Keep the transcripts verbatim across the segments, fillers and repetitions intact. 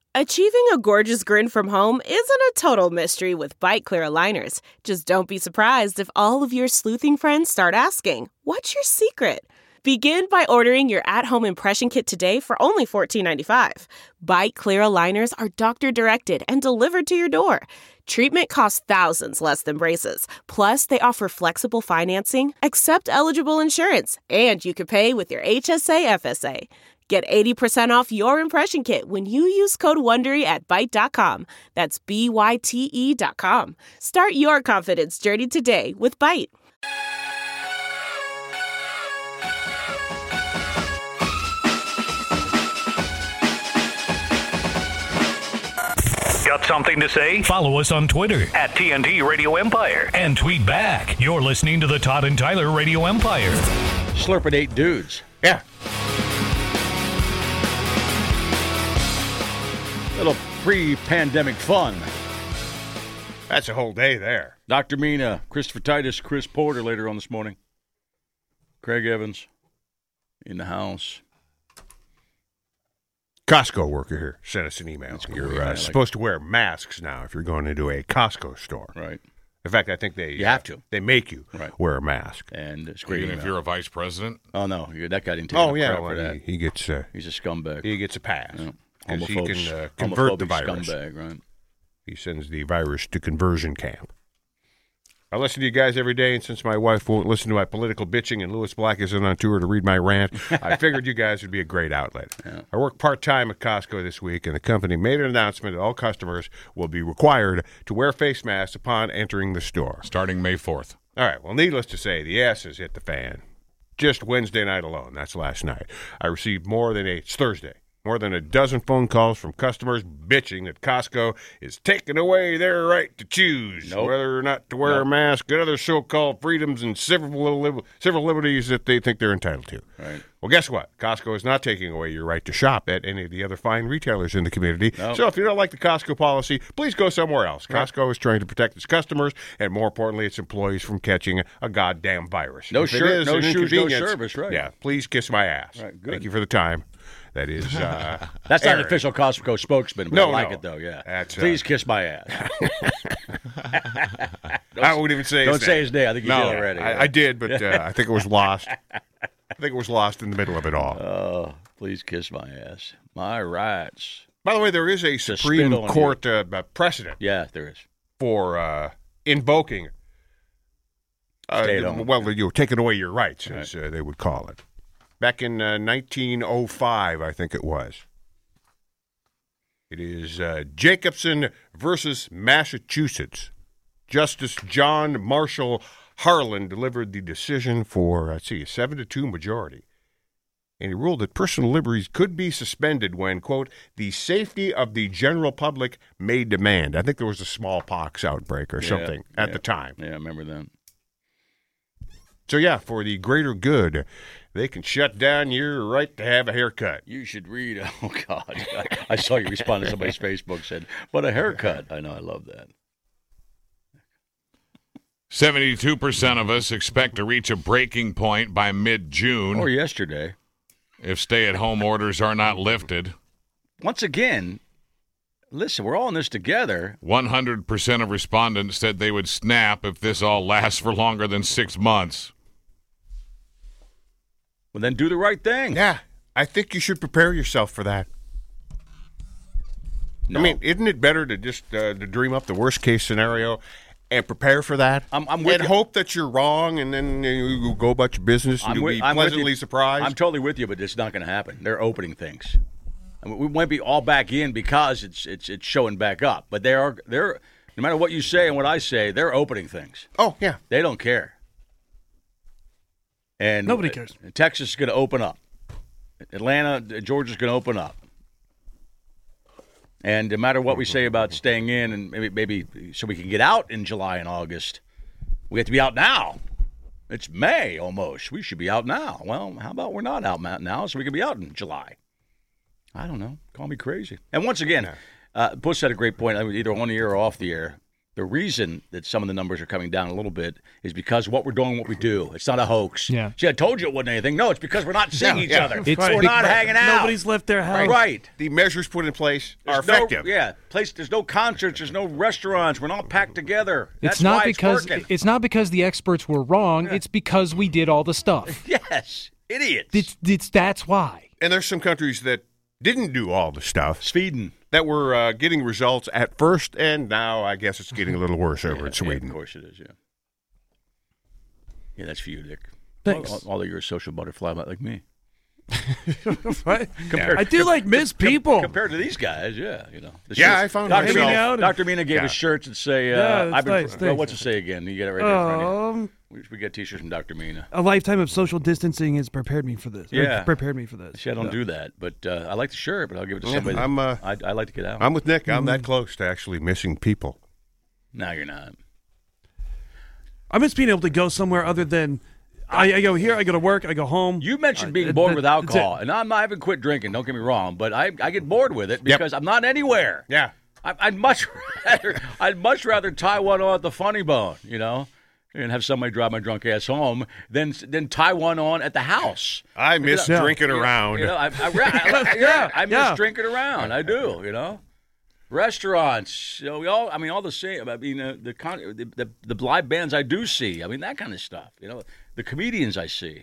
Achieving a gorgeous grin from home isn't a total mystery with Byte Clear aligners. Just don't be surprised if all of your sleuthing friends start asking, "What's your secret?" Begin by ordering your at-home impression kit today for only fourteen ninety-five. Byte Clear aligners are doctor-directed and delivered to your door. Treatment costs thousands less than braces. Plus, they offer flexible financing, accept eligible insurance, and you can pay with your H S A F S A. Get eighty percent off your impression kit when you use code WONDERY at byte dot com. That's B Y T E dot com. Start your confidence journey today with Byte. Got something to say? Follow us on Twitter at T N T Radio Empire. And tweet back. You're listening to the Todd and Tyler Radio Empire. Slurping eight dudes. Yeah. Little pre-pandemic fun. That's a whole day there. Doctor Mina, Christopher Titus, Chris Porter later on this morning. Craig Evans in the house. Costco worker here sent us an email. Cool, You're yeah, uh, like supposed to wear masks now if you're going into a Costco store. Right. In fact, I think they You have to. They make you right. wear a mask. And it's great. Even email. if you're a vice president? Oh, no. That guy didn't take Oh, no yeah. crap Well, for that. he, he gets uh, He's a scumbag. he gets a pass. Yeah. Because he Homophobes- can uh, convert the homophobic virus. Scumbag, right. He sends the virus to conversion camp. I listen to you guys every day, and since my wife won't listen to my political bitching and Lewis Black isn't on tour to read my rant, I figured you guys would be a great outlet. Yeah. I work part-time at Costco this week, and the company made an announcement that all customers will be required to wear face masks upon entering the store. Starting May fourth. All right, well, needless to say, the asses hit the fan. Just Wednesday night alone, that's last night, I received more than a, it's Thursday, more than a dozen phone calls from customers bitching that Costco is taking away their right to choose Nope. whether or not to wear Nope. a mask and other so-called freedoms and civil, li- civil liberties that they think they're entitled to. Right. Well, guess what? Costco is not taking away your right to shop at any of the other fine retailers in the community. Nope. So if you don't like the Costco policy, please go somewhere else. Costco is trying to protect its customers and, more importantly, its employees from catching a goddamn virus. No If it shirt, is no an shoes, no inconvenience, service, right. Yeah, please kiss my ass. Right, good. Thank you for the time. That is, uh, That's not an Aaron. official Costco spokesman, but No, I like no. it, though, yeah. That's, uh, Please kiss my ass. I wouldn't even say his Don't name. say his name. I think you No, did already. I, I did, but uh, I think it was lost. I think it was lost in the middle of it all. Oh, please kiss my ass. My rights. By the way, there is a To Supreme spit on Court uh, precedent Yeah, there is. for uh, invoking, uh, Stay at home. well, you know, taking away your rights, as uh, they would call it. Back in uh, nineteen oh five, I think it was. It is uh, Jacobson versus Massachusetts. Justice John Marshall Harlan delivered the decision for, let's see, a seven to two majority. And he ruled that personal liberties could be suspended when, quote, the safety of the general public may demand. I think there was a smallpox outbreak or Yeah, something at yeah. the time. Yeah, I remember that. So, yeah, for the greater good, they can shut down your right to have a haircut. You should read. Oh, God. I, I saw you respond to somebody's Facebook said, but a haircut. I know. I love that. seventy-two percent of us expect to reach a breaking point by mid-June Or yesterday. if stay-at-home orders are not lifted. Once again, listen, we're all in this together. one hundred percent of respondents said they would snap if this all lasts for longer than six months. Well, then do the right thing. Yeah, I think you should prepare yourself for that. No. I mean, isn't it better to just uh, to dream up the worst case scenario and prepare for that? I'm- I'm with and you. hope that you're wrong, and then you go about your business and I'm you'll with- be I'm with pleasantly you. surprised. I'm totally with you, but it's not going to happen. They're opening things. I mean, we might be all back in because it's it's it's showing back up. But they are they're no matter what you say and what I say, they're opening things. oh yeah, They don't care. And Nobody cares. uh, Texas is going to open up. Atlanta, Georgia's going to open up. And no matter what we say about staying in and maybe maybe so we can get out in July and August, we have to be out now. It's May almost. We should be out now. Well, how about we're not out now so we can be out in July? I don't know. Call me crazy. And once again, uh, Bush had a great point. I mean, either on the air or off the air. The reason that some of the numbers are coming down a little bit is because what we're doing, what we do. It's not a hoax. Yeah. See, I told you it wasn't anything. No, it's because we're not seeing Yeah, each yeah. other. It's we're be- not hanging out. Nobody's left their house. Right. The measures put in place are There's no- effective. yeah. Place. There's no concerts. There's no restaurants. We're not packed together. That's It's not why because it's working. it's not because the experts were wrong. It's because we did all the stuff. Yes, idiots. It's, it's that's why. And there's some countries that didn't do all the stuff Sweden. that were uh, getting results at first, and now I guess it's getting a little worse over Yeah, in Sweden. Yeah, of course it is, yeah. Yeah, that's for you, Dick. Thanks. All, all of you're a social butterfly like me. What? Compared, I do like Miss People. Compared to these guys, yeah, you know. The Yeah, shirts- I found Doctor myself- Mina, Hanging out Doctor Mina gave Yeah. us shirts that say, uh, Yeah, that's I've been, nice, well, thanks. what's it say again? You get it right there in front of you. Um, We, we get t-shirts from Doctor Mina. a lifetime of social distancing has prepared me for this. or Yeah. prepared me for this. See, I don't Yeah. do that, but uh, I like the shirt, but I'll give it to Yeah, somebody. that- I'm, uh, I, I like to get out. I'm with Nick. I'm that close to actually missing people. no, you're not. I miss being able to go somewhere other than I, I go here, I go to work, I go home. You mentioned Uh, being that- bored that- with that's alcohol, it. and I'm, I haven't quit drinking. Don't get me wrong, but I, I get bored with it because I'm not anywhere. Yeah. I, I'd much rather I'd much rather tie one on at the Funny Bone, you know, and have somebody drive my drunk ass home than than tie one on at the house. I miss Yeah. drinking around. You know, I, I, I, I, Yeah, I miss yeah. drinking around. I do, you know. Restaurants, you know, we all. I mean, all the same. I mean, uh, the, con- the the the live bands I do see. I mean, that kind of stuff. You know, the comedians I see.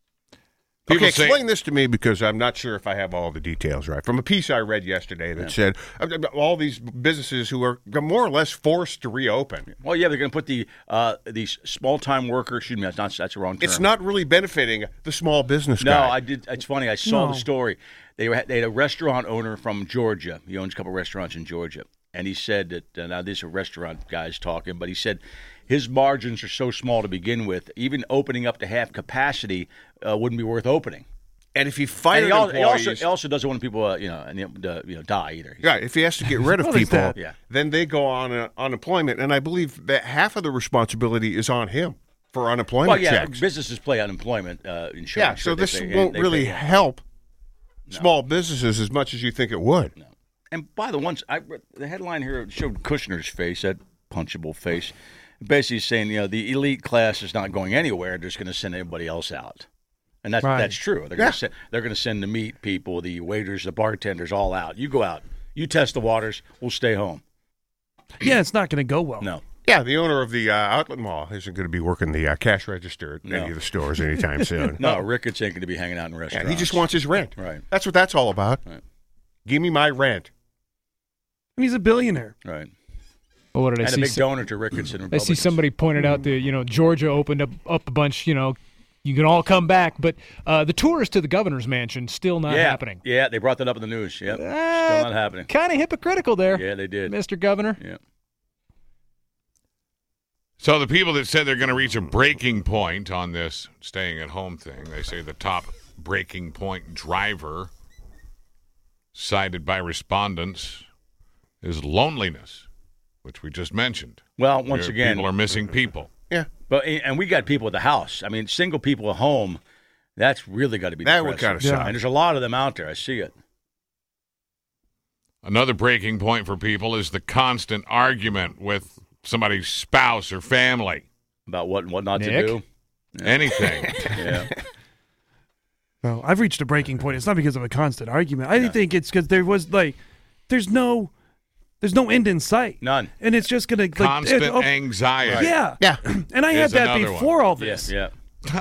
People Okay, say- explain this to me because I'm not sure if I have all the details right. From a piece I read yesterday that said uh, all these businesses who are more or less forced to reopen. Well, yeah, they're going to put the uh, these small time workers. Excuse me, that's not that's the wrong term. It's not really benefiting the small business No, guy. I did. It's funny. I saw No. the story. They were they had a restaurant owner from Georgia. He owns a couple restaurants in Georgia, and he said that uh, now these are restaurant guys talking, but he said his margins are so small to begin with. Even opening up to half capacity uh, wouldn't be worth opening. And if he And fired he, al- he employees, also he also doesn't want people, uh, you know, and, uh, you know, die either. yeah, if he has to get rid of What is people, that? Yeah. then they go on uh, unemployment, and I believe that half of the responsibility is on him for unemployment Well, yeah, checks. business play unemployment uh, insurance. Yeah, Sure, so they this pay- won't they really pay- help small businesses as much as you think it would. And by the ones, I read- the headline here showed Kushner's face, that punchable face, basically saying, you know, the elite class is not going anywhere; they're just going to send everybody else out, and that's Right. that's true. They're Yeah. going to send, they're going to send the meat people, the waiters, the bartenders, all out. You go out, you test the waters. We'll stay home. Yeah, it's not going to go well. No, Yeah, the owner of the uh, outlet mall isn't going to be working the uh, cash register at No. any of the stores anytime soon. no, Ricketts ain't going to be hanging out in Yeah, restaurants. he just wants his rent. Right. That's what that's all about. Right. Give me my rent. And he's a billionaire. right. But what did I And a see? big some- donor to Ricketts and I see Republicans. somebody pointed out that you know Georgia opened up up a bunch. You know, you can all come back, but uh, the tours to the governor's mansion still not yeah, happening. Yeah, they brought that up in the news. Yep, Uh, still not happening. Kind of hypocritical there. Yeah, they did. Mister Governor. Yeah. So the people that said they're going to reach a breaking point on this staying at home thing, they say the top breaking point driver cited by respondents is loneliness, which we just mentioned. Well, once Where again, people are missing people. Yeah, But and we got people at the house. I mean, single people at home. That's really got to be That would depressing. kinda suck. And there's a lot of them out there. I see it. Another breaking point for people is the constant argument with somebody's spouse or family. About what and what not Nick? to do. Anything. Yeah. No, I've reached a breaking point. It's not because of a constant argument. I think it's because there was like, there's no, there's no end in sight. None. And it's just gonna like, Constant it- oh, anxiety. Yeah, yeah. And I had Is that another before one. all Yeah. this. Yeah.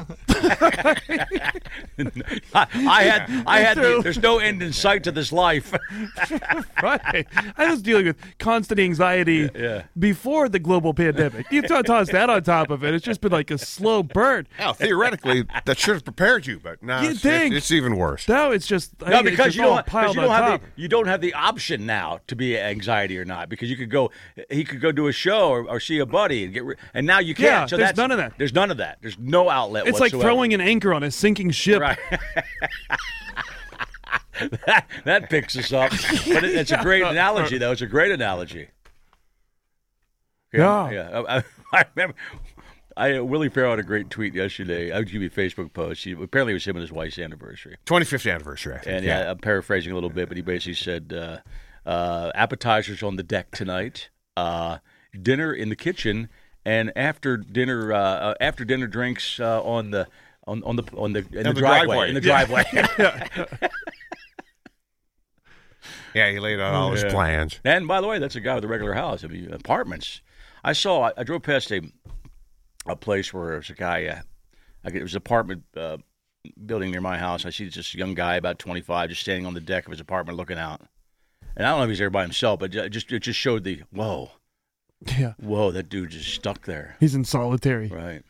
I, I had I had the, there's no end in sight to this life. Right. I was dealing with constant anxiety Yeah. before the global pandemic. You t- toss that on top of it, it's just been like a slow burn. Now, theoretically, that should have prepared you, but now You it's, think? it's, it's even worse. Now it's just I No, think it's because just you all don't, because piled you don't on have top. the you don't have the option now to be anxiety or not, because you could go he could go do a show or, or see a buddy and get ri- and now you can't. Yeah, so there's that's, none of that. There's none of that. There's no outlet. It's like whatsoever. throwing an anchor on a sinking ship. Right. that, that picks us up. But it, it's a great analogy, though. It's a great analogy. Yeah. Yeah. I, I, I remember. I, Willie Farrell had a great tweet yesterday. I would give you a Facebook post. He, apparently, it was him and his wife's anniversary. twenty-fifth anniversary, I think. And yeah, I'm paraphrasing a little bit, but he basically said, uh, uh, "Appetizers on the deck tonight. Uh, dinner in the kitchen, and after dinner, uh, uh, after dinner drinks uh, on the on, on the on the in the, the driveway, driveway. in the Yeah. driveway. Yeah, he laid out all his Yeah. plans. And by the way, that's a guy with a regular house. I mean, apartments. I saw. I, I drove past a a place where there was a guy. Uh, I, it was an apartment uh, building near my house. I see this young guy, about twenty-five, just standing on the deck of his apartment looking out. And I don't know if he's there by himself, but it just it just showed the whoa, Yeah. whoa, that dude just stuck there. He's in solitary. Right.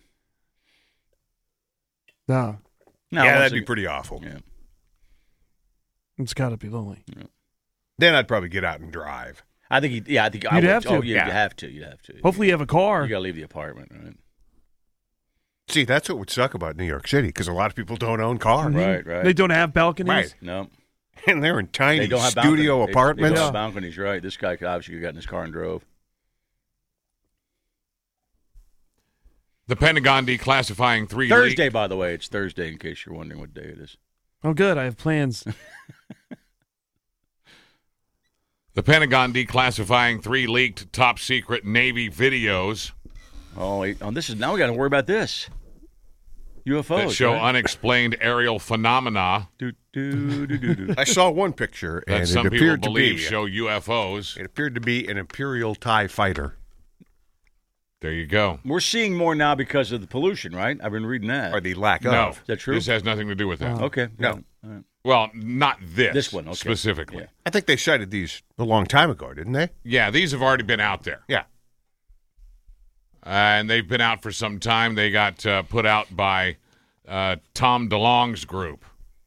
No, Now, yeah, once that'd be ag- pretty awful. Yeah. it's got to be lonely. Then I'd probably get out and drive. I think he. Yeah, I think I You'd would. have to. Oh, yeah, Yeah. you have to. You have to. Hopefully you have a car. You got to leave the apartment, right? See, that's what would suck about New York City, because a lot of people don't own cars. Right, right. They don't have balconies. Right. No. And they're in tiny They don't have studio balconies. They- apartments. They, don't have balconies, right? This guy obviously got in his car and drove. The Pentagon declassifying three Thursday, leaked- by the way. It's Thursday, in case you're wondering what day it is. Oh, good. I have plans. The Pentagon declassifying three leaked top secret Navy videos Oh, wait. Oh, this is now we got to worry about this. U F Os that show right? unexplained aerial phenomena Do, do, do, do, do. I saw one picture, that and some it people appeared to believe be show U F Os. it appeared to be an Imperial TIE fighter. There you go. We're seeing more now because of the pollution, right? I've been reading that. Or the lack No, of. Is that true? This has nothing to do with that. Okay. No. got it. All right. Well, not this. This one, okay. specifically. Yeah. I think they cited these a long time ago, didn't they? Yeah, these have already been out there. Yeah. And they've been out for some time. They got uh, put out by uh, Tom DeLonge's group.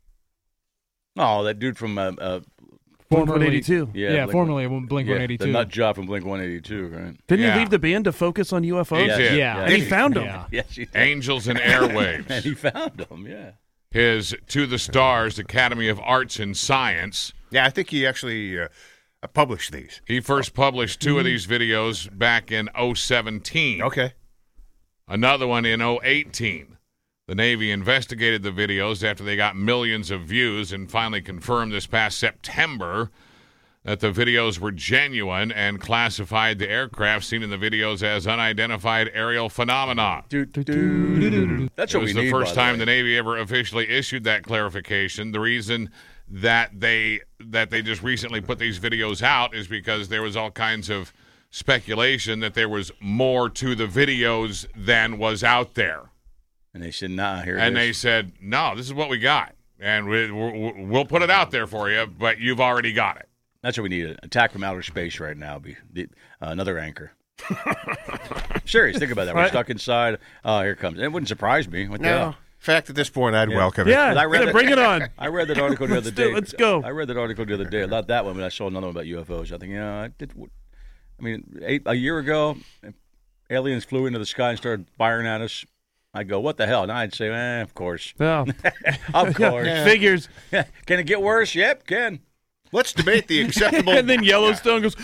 Oh, that dude from uh, uh, Blink one eighty-two. yeah, Yeah, Blink- formerly Blink yeah, one eighty-two. the nut job from Blink one eighty-two, right? Didn't Yeah. he leave the band to focus on U F Os? He Yes. did. Yeah. And he Yes, found them. Yeah. Yes, he did. Angels and And Airwaves. he found them, yeah. His To the Stars Academy of Arts and Science. Yeah, I think he actually uh, published these. He first published two of these videos back in oh seventeen. Okay. Another one in oh eighteen. The Navy investigated the videos after they got millions of views and finally confirmed this past September that the videos were genuine and classified the aircraft seen in the videos as unidentified aerial phenomena. Do, do, do, do, do. That's It what was we the need, first by time the way. Navy ever officially issued that clarification. The reason that they that they just recently put these videos out is because there was all kinds of speculation that there was more to the videos than was out there. And they said, nah, here it And is. they said, no, this is what we got. And we, we, we'll put it out there for you, but you've already got it. That's what we need. An attack from outer space right now. Be the, uh, another anchor. Serious. Think about that. We're Right. stuck inside. Oh, here it comes. It wouldn't surprise me. What the No. hell? In fact, at this point, I'd Yeah. welcome it. Yeah, I read yeah, that- bring it on. I read that article the other Let's do it. day. Let's go. I read that article the other day. Not that one, but I saw another one about U F Os. I think, yeah, I did. I mean, eight, a year ago, aliens flew into the sky and started firing at us. I'd go, what the hell? And I'd say, eh, of course. Yeah. Of course. Figures. Can it get worse? Yep, can. Let's debate the acceptable. And then Yellowstone goes,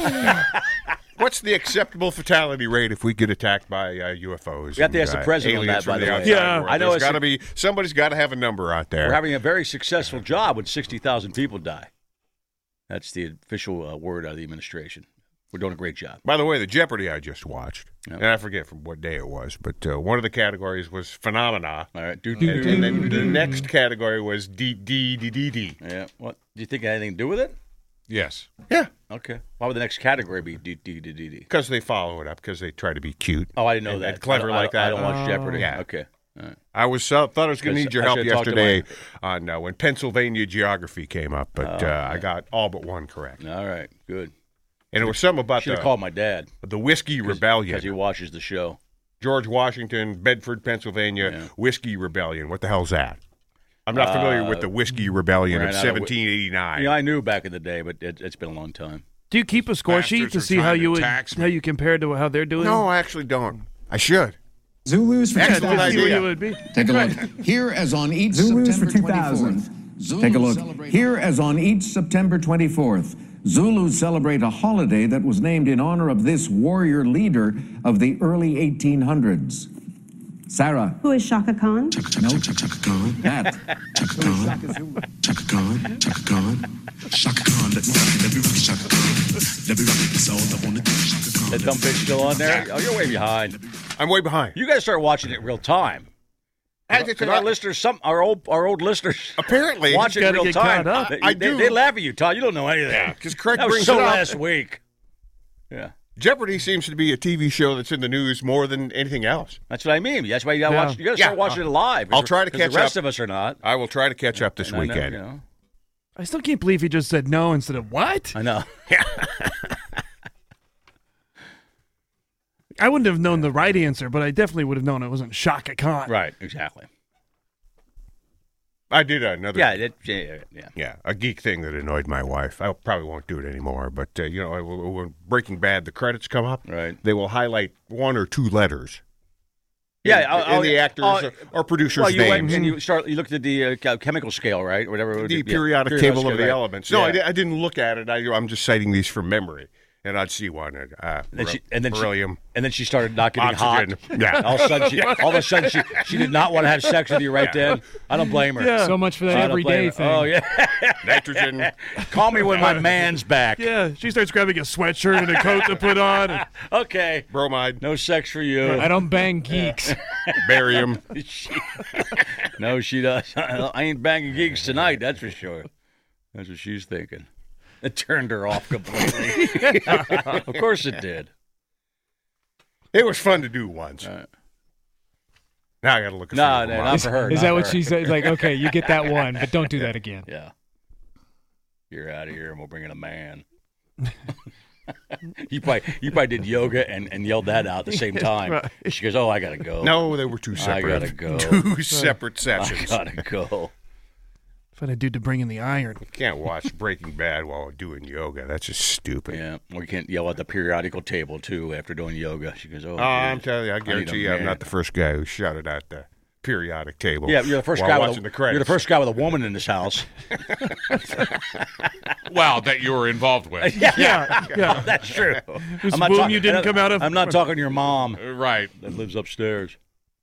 What's the acceptable fatality rate if we get attacked by uh, U F Os? We have to and, ask the uh, president on aliens that, by from the way. outside Yeah. world? I know There's it's got a- to be somebody's got to have a number out there. We're having a very successful job when sixty thousand people die. That's the official uh, word out of the administration. We're doing a great job. By the way, the Jeopardy I just watched, Yep. and I forget from what day it was, but uh, one of the categories was phenomena, All right. Do, and, and then the next category was D D D D D. Yeah. What? Do you think it had anything to do with it? Yes. Yeah, Okay. Why would the next category be D D D D D? because they follow it up because they try to be cute. Oh, I didn't know and- that. and clever I don't- like I that. don't, I don't watch Oh. Jeopardy. Yeah. Okay. All right. I was uh, thought I was going to need your I help should've talked to yesterday on uh, when Pennsylvania geography came up, but Oh, uh, I got all but one correct, All right. Good. and it was something about Should the have called my dad. the whiskey rebellion. Because he watches the show. George Washington, Bedford, Pennsylvania, Yeah. whiskey rebellion. What the hell's that? I'm not familiar with the whiskey rebellion ran of out of whi- seventeen eighty-nine. Yeah, I knew back in the day, but it, it's been a long time. do you keep a score Bastards sheet to are see how trying to you would tax me. how you compare to how they're doing? no, I actually don't. I should. Zulus for Yeah, Excellent to see what idea. you would be. Take a look. Here as on each Zulus September for two thousand. twenty-fourth. Take a Zulus look. celebrate- Here, as on each September twenty-fourth, Zulus celebrate a holiday that was named in honor of this warrior leader of the early eighteen hundreds. Sarah. Who is Shaka Khan? No. Chaka Khan. Matt. Chaka Khan. Chaka Khan. Chaka Khan. Shaka Khan. Let me rock it. Let me rock it. Shaka Khan. Let me rock it. It's all up on the Shaka Khan. That dumb bitch still on there? Oh, you're way behind. I'm way behind. You got to start watching it real time. I- Because our listeners, some our old our old listeners, Apparently, watch it gotta real get time. caught up. They, I they, do. they laugh at you, Todd. You don't know anything. Yeah, 'cause Craig that was brings so it up. last week. Yeah, Jeopardy seems to be a T V show that's in the news more than anything else. that's what I mean. That's why you got to Yeah. watch. You got to Yeah. start watching it live. I'll try to 'cause catch The rest up. of us are not. I will try to catch up this And I know, weekend. you know. I still can't believe he just said no instead of what? I know. I wouldn't have known the right answer, but I definitely would have known it wasn't Shaka Khan. Right. Exactly. I did another. Yeah. It, yeah. Yeah. Yeah, a geek thing that annoyed my wife. I probably won't do it anymore, but uh, you know, when Breaking Bad, the credits come up, Right. they will highlight one or two letters. Yeah, in, I'll- in the I'll- actors I'll- or, or producers' Well, you names. went and you start. You looked at the uh, ch- chemical scale, right, or whatever. it would the be. Yeah, periodic periodic table of scale, the right. elements. No, I, Yeah. di- I didn't look at it. I, I'm just citing these from memory, and I'd see one. Uh, And then, she, and, then she, beryllium. and then she started not getting Oxygen. hot. Yeah. All of a sudden, she, all of a sudden she, she did not want to have sex with you right then. I don't blame her. Yeah. So much for that I don't everyday blame her. thing. Oh yeah. Nitrogen. Call me when my man's back. Yeah, she starts grabbing a sweatshirt and a coat to put on. And Okay. Bromide. No sex for you. I don't bang geeks. Barium. She- no, she does. I ain't banging geeks tonight. That's for sure. That's what she's thinking. It turned her off completely. Of course it did. It was fun to do once. Uh, Now I got to look at No, some of no, them not up. for her. Is not that for what her. she said? Like, okay, you get that one, but don't do that again. Yeah. You're out of here, and we'll bring in a man. you probably you probably did yoga and, and yelled that out at the same time. Right. She goes, "Oh, I gotta go. No, they were two I separate. gotta go. Two separate I sessions. gotta go." find a dude to bring in the iron. You can't watch Breaking Bad while doing yoga. That's just stupid. Yeah, we can't yell at the periodical table too after doing yoga. She goes, "Oh, Oh, I'm geez. telling you, I need a guarantee you, I'm man." not the first guy who shouted at the periodic table. Yeah, you're the first while guy. watching With the a, credits. you're the first guy with a woman in this house. Well, that you were involved with. yeah, Yeah, yeah. that's true. Whose I'm not womb talk- you didn't come out of? I'm not talking to your mom Right. that lives upstairs.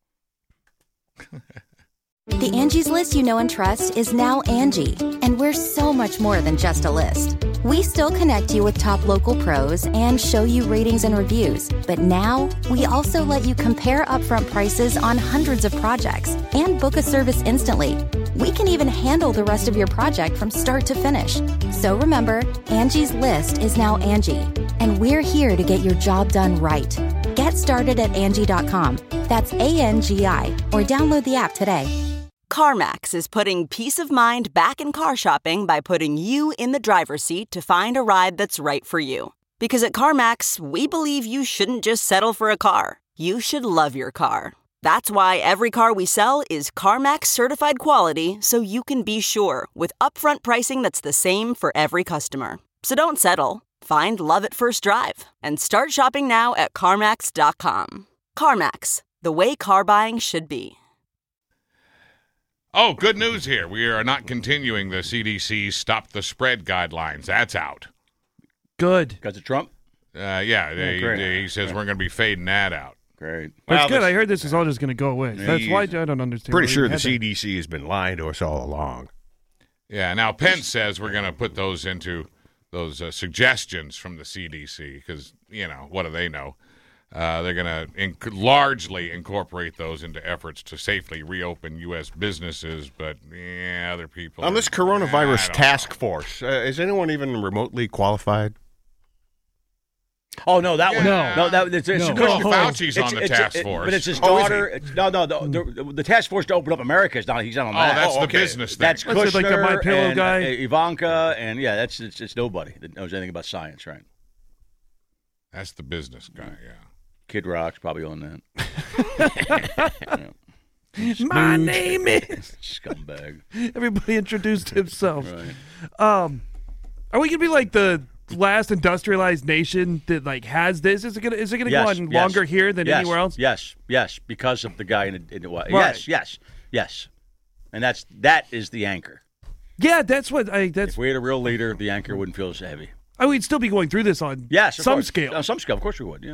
The Angie's List you know and trust is now Angie, and we're so much more than just a list. We still connect you with top local pros and show you ratings and reviews, but now we also let you compare upfront prices on hundreds of projects and book a service instantly. We can even handle the rest of your project from start to finish. So remember, Angie's List is now Angie, and we're here to get your job done right. Get started at Angie dot com. That's A N G I, or download the app today. CarMax is putting peace of mind back in car shopping by putting you in the driver's seat to find a ride that's right for you. Because at CarMax, we believe you shouldn't just settle for a car. You should love your car. That's why every car we sell is CarMax certified quality, so you can be sure with upfront pricing that's the same for every customer. So don't settle. Find love at first drive and start shopping now at CarMax dot com. CarMax, the way car buying should be. Oh, good news here. We are not continuing the C D C's Stop the Spread guidelines. That's out. Good. Because of Trump? Uh, yeah, they, great. they- he says we're going to be fading that out. Great. That's Well, good. this- I heard this is all just going to go away. That's why I don't understand. Pretty why sure we the had C that. D C has been lying to us all along. Yeah, now Pence says we're going to put those into those uh, suggestions from the C D C because, you know, what do they know? Uh, they're going to inc- largely incorporate those into efforts to safely reopen U S businesses, but yeah, other people. On this I coronavirus don't task know. force, uh, is anyone even remotely qualified? Oh no, that one. No. no, that it's, it's, No. it's, Christian No. Fauci's it's- on the it's- task it- force. but it's his Oh, is he? daughter. it's- no, no, the, the, the task force to open up America is not. He's not on Oh, that. that's Oh, the okay. business thing. That's What's it, like the Kushner My Pillow and, guy? uh, Ivanka, and yeah, that's it's, it's nobody that knows anything about science, right? That's the business guy, yeah. Kid Rock's probably on that. My name is. Scumbag. Everybody introduced himself. Right. Um, are we gonna be like the last industrialized nation that like has this? Is it gonna is it gonna Yes, go on yes. longer here than yes, anywhere else? Yes, yes, because of the guy in the, in the what? Right. Yes, yes, yes, and that's that is the anchor. Yeah, that's what I. That's If we had a real leader, the anchor wouldn't feel so heavy. I would still be going through this on Yes, of some course. scale. On some scale, of course we would. Yeah.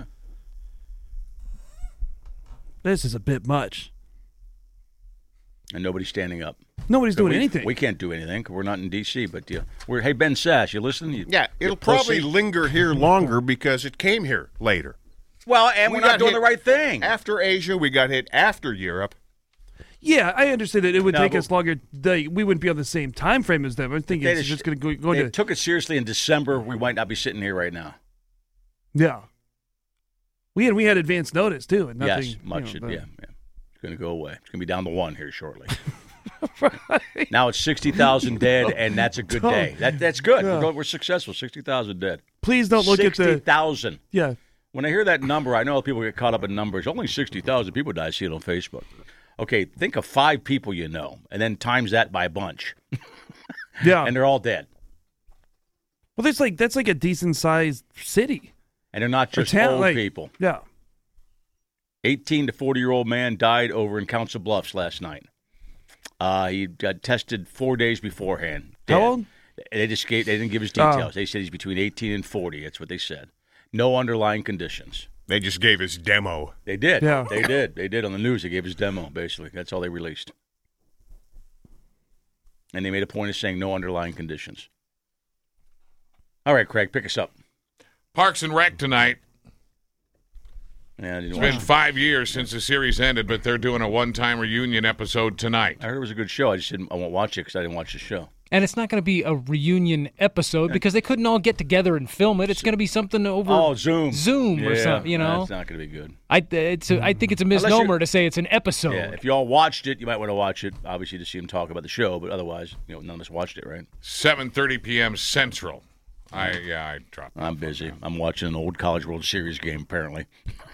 This is a bit much. And nobody's standing up. Nobody's So doing we, anything. We can't do anything 'cause we're not in D C. But yeah, we're. Hey, Ben Sass, you listening? You, Yeah, it'll you probably pussy? linger here longer because it came here later. Well, and We we're not got doing hit the right thing. After Asia, we got hit after Europe. Yeah, I understand that it would No, take but- us longer. The, we wouldn't be on the same time frame as them. I think They it's just going to go, go they to. took it seriously in December. We might not be sitting here right now. Yeah. We had we had advance notice too, and nothing. yes, much. You it- know, yeah, yeah. It's going to go away. It's going to be down to one here shortly. Right. Now it's sixty thousand dead, and that's a good Don't- day. That that's good. Yeah. We're, going, we're successful. Sixty thousand dead. Please don't look at the sixty thousand. Yeah. When I hear that number, I know people get caught up in numbers. Only sixty thousand people die. I see it on Facebook. Okay, think of five people you know, and then times that by a bunch. Yeah. And they're all dead. Well, there's like that's like a decent sized city. And they're not Or just town, old like- people. Yeah. eighteen to forty-year-old man died over in Council Bluffs last night. Uh, he got tested four days beforehand. How Dead. old? They just gave, they didn't give his Oh. details. They said he's between eighteen and forty. That's what they said. No underlying conditions. They just gave his demo. They did. Yeah. They did. They did on the news. They gave his demo, basically. That's all they released. And they made a point of saying no underlying conditions. All right, Craig, pick us up. Parks and Rec tonight. Yeah, I didn't It's watch been it. five years since the series ended, but they're doing a one-time reunion episode tonight. I heard it was a good show. I just didn't. I won't watch it because I didn't watch the show. And it's not going to be a reunion episode because they couldn't all get together and film it. It's going to be something over Oh, Zoom. Zoom or Yeah, something, you know. That's not going to be good. I it's a, I think it's a Unless misnomer you're- to say it's an episode. Yeah, if you all watched it, you might want to watch it, obviously, to see him talk about the show. But otherwise, you know, none of us watched it, right? seven thirty p.m. Central. I yeah, I dropped. I'm busy. I'm watching an old College World Series game, apparently,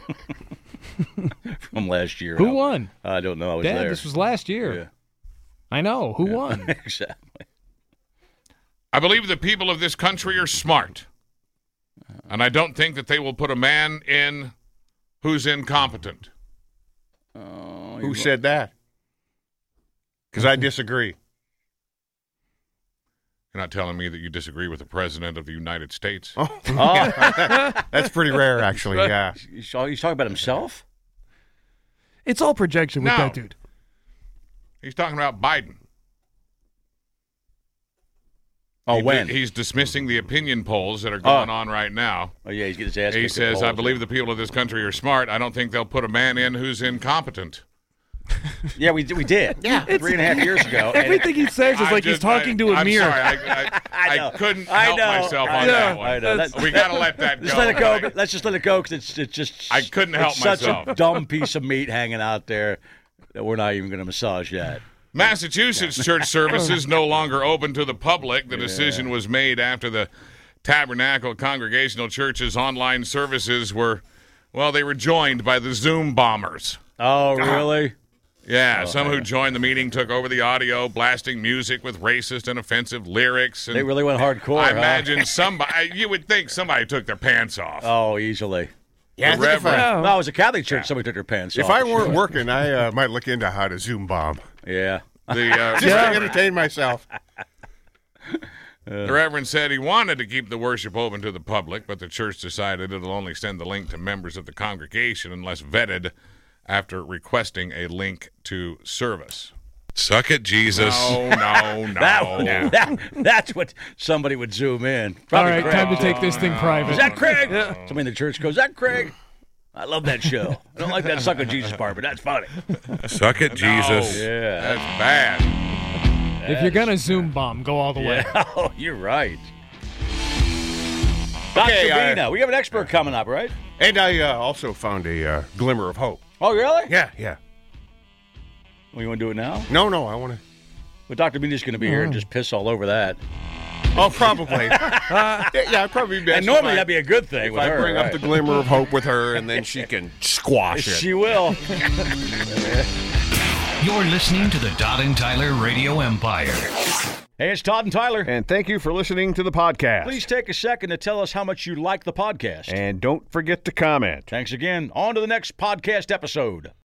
from last year. Who I- won? I don't know. I was Dad, there. this was last year. Yeah. I know. Who won? Exactly. I believe the people of this country are smart, and I don't think that they will put a man in who's incompetent. Oh, Who said that? Because I disagree. You're not telling me that you disagree with the President of the United States. Oh, that's pretty rare, actually. Yeah. He's he's talking about himself? It's all projection with No. that dude. He's talking about Biden. Oh, He- when? He's dismissing the opinion polls that are going Oh. on right now. Oh, yeah, he's getting his ass He kicked at says, the I polls, believe yeah. the people of this country are smart. I don't think they'll put a man in who's incompetent. Yeah, we, we did. Yeah. Three and a half years ago. and- Everything he says is I like he's just- talking I- to a I'm mirror. sorry, I, I, I, know. couldn't I help know. myself I on know. that one. I know. That's- We got to let that go. Just let it go. right? Let's just let it go because it's, it's just. I couldn't help it's such myself. a dumb piece of meat hanging out there that we're not even going to massage yet. Massachusetts church services no longer open to the public. The decision was made after the Tabernacle Congregational Church's online services were, well, they were joined by the Zoom bombers. Oh, really? Yeah, some who joined the meeting took over the audio, blasting music with racist and offensive lyrics. And They really went hardcore. I huh? imagine somebody, you would think somebody took their pants off. Oh, easily. Yeah, I The think if I, Reverend. No, it was a Catholic church. Somebody took their pants if off. I weren't working, I uh, might look into how to Zoom bomb. Yeah. The, uh, Just to entertain myself. the Reverend said he wanted to keep the worship open to the public, but the church decided it'll only send the link to members of the congregation unless vetted after requesting a link to service. Suck it, Jesus. No, no, no. That, that, that's what somebody would zoom in. All Probably right, Craig. time to take this thing private. Is that Craig? Somebody in the church goes, is that Craig? I love that show. I don't like that Suck on Jesus part, but that's funny. Suck it, Jesus. Yeah. That's bad. If you're gonna Zoom bomb, go all the way. Yeah. Oh, you're right. Doctor Okay, I- Bina, we have an expert coming up, right? And I uh, also found a uh, glimmer of hope. Oh, really? Yeah, yeah. Well, you want to do it now? No, no, I want to. Well, Doctor Bina's going to be here and just piss all over that. Oh, probably. uh, yeah, yeah, it'd probably be best. And normally if I, that'd be a good thing if with I her. bring right? up the glimmer of hope with her, and then she can squash it. She will. You're listening to the Todd and Tyler Radio Empire. Hey, it's Todd and Tyler. And thank you for listening to the podcast. Please take a second to tell us how much you like the podcast. And don't forget to comment. Thanks again. On to the next podcast episode.